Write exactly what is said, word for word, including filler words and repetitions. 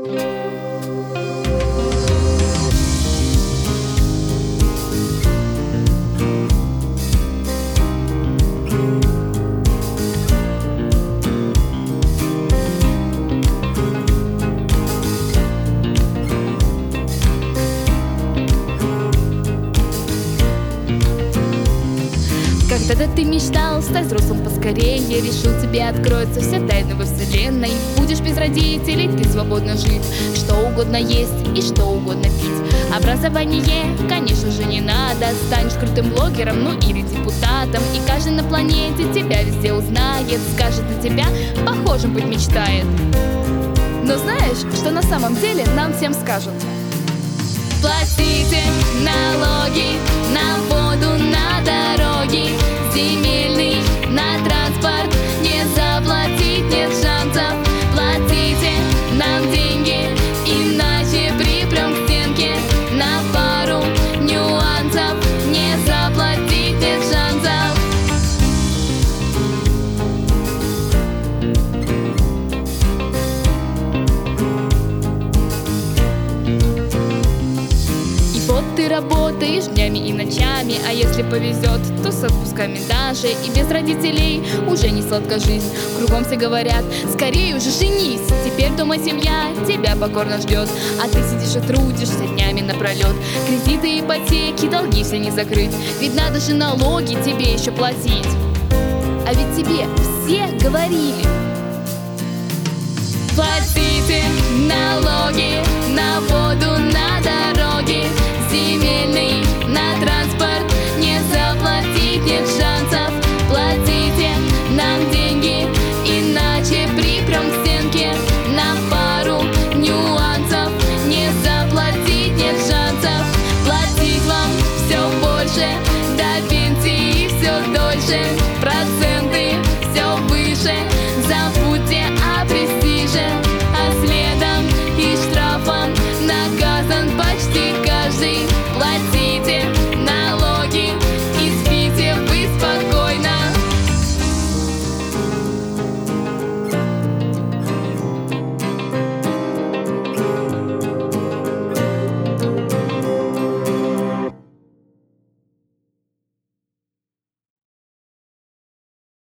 Когда-то ты мечтал стать взрослым поскорее, решил, тебе откроются все тайны во вселенной. Будешь без родителей, ты свободно жить, что угодно есть и что угодно пить. Образование, конечно же, не надо, станешь крутым блогером, ну или депутатом. И каждый на планете тебя везде узнает, скажет на тебя, похожим быть мечтает. Но знаешь, что на самом деле нам всем скажут? Платите налоги на воду, на дороги, земельный, на транспорт. Не заплатить нет шансов. Платите нам деньги, иначе припрем к стенке. На пару нюансов не заплатить нет шансов. Ты работаешь днями и ночами, а если повезет, то с отпусками даже. И без родителей уже не сладка жизнь. Кругом все говорят, скорее уже женись. Теперь дома семья тебя покорно ждет, а ты сидишь и трудишься днями напролет. Кредиты, ипотеки, долги все не закрыть, ведь надо же налоги тебе еще платить. А ведь тебе все говорили: